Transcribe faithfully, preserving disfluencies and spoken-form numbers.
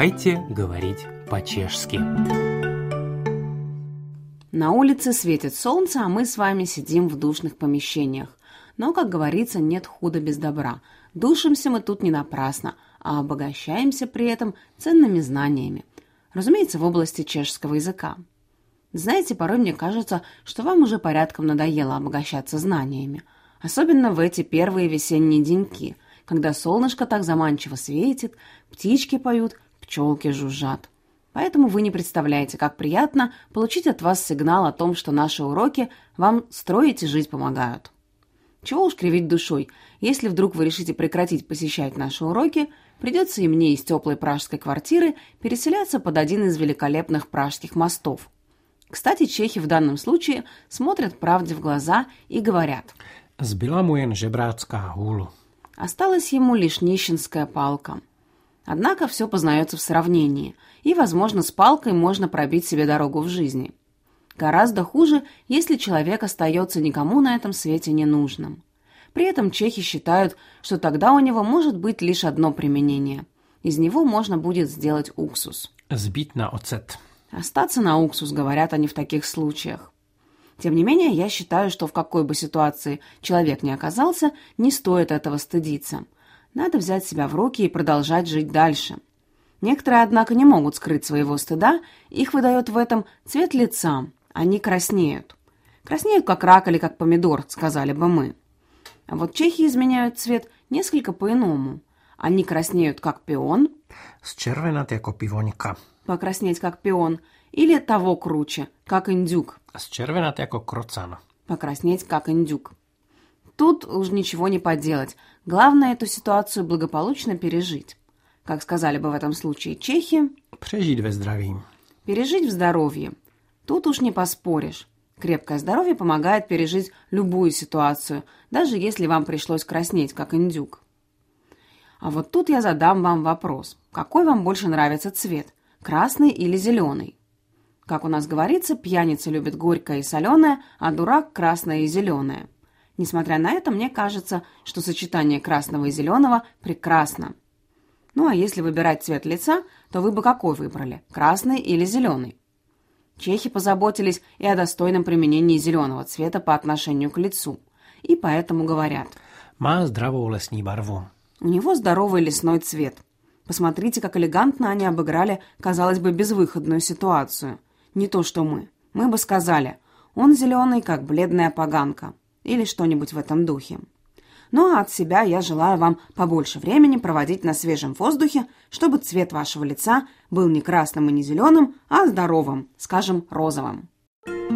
Давайте говорить по-чешски. На улице светит солнце, а мы с вами сидим в душных помещениях. Но, как говорится, нет худа без добра. Душимся мы тут не напрасно, а обогащаемся при этом ценными знаниями. Разумеется, в области чешского языка. Знаете, порой мне кажется, что вам уже порядком надоело обогащаться знаниями. Особенно в эти первые весенние деньки, когда солнышко так заманчиво светит, птички поют, пчелки жужжат. Поэтому вы не представляете, как приятно получить от вас сигнал о том, что наши уроки вам строить и жить помогают. Чего уж кривить душой, если вдруг вы решите прекратить посещать наши уроки, придется и мне из теплой пражской квартиры переселяться под один из великолепных пражских мостов. Кстати, чехи в данном случае смотрят правде в глаза и говорят: «Zbyla mu jen žebrácká hůl». Осталась ему лишь нищенская палка. Однако все познается в сравнении, и, возможно, с палкой можно пробить себе дорогу в жизни. Гораздо хуже, если человек остается никому на этом свете ненужным. При этом чехи считают, что тогда у него может быть лишь одно применение. Из него можно будет сделать уксус. Zbyt na ocet. Остаться на уксус, говорят они в таких случаях. Тем не менее, я считаю, что в какой бы ситуации человек ни оказался, не стоит этого стыдиться. Надо взять себя в руки и продолжать жить дальше. Некоторые, однако, не могут скрыть своего стыда, их выдает в этом цвет лица. Они краснеют. Краснеют, как рак или как помидор, сказали бы мы. А вот чехи изменяют цвет несколько по-иному. Они краснеют, как пион. Счервенат яко пивонька. Покраснеть, как пион. Или того круче, как индюк. Счервенат яко кроцан. Покраснеть, как индюк. Тут уж ничего не поделать. Главное эту ситуацию благополучно пережить. Как сказали бы в этом случае чехи, «Přežít ve zdraví». Пережить в здоровье. Тут уж не поспоришь. Крепкое здоровье помогает пережить любую ситуацию, даже если вам пришлось краснеть, как индюк. А вот тут я задам вам вопрос. Какой вам больше нравится цвет? Красный или зеленый? Как у нас говорится, пьяница любит горькое и соленое, а дурак – красное и зеленое. Несмотря на это, мне кажется, что сочетание красного и зеленого прекрасно. Ну а если выбирать цвет лица, то вы бы какой выбрали? Красный или зеленый? Чехи позаботились и о достойном применении зеленого цвета по отношению к лицу. И поэтому говорят: «Má zdravou lesní barvu». У него здоровый лесной цвет. Посмотрите, как элегантно они обыграли, казалось бы, безвыходную ситуацию. Не то что мы. Мы бы сказали: он зеленый, как бледная поганка. Или что-нибудь в этом духе. Ну а от себя я желаю вам побольше времени проводить на свежем воздухе, чтобы цвет вашего лица был не красным и не зеленым, а здоровым, скажем, розовым.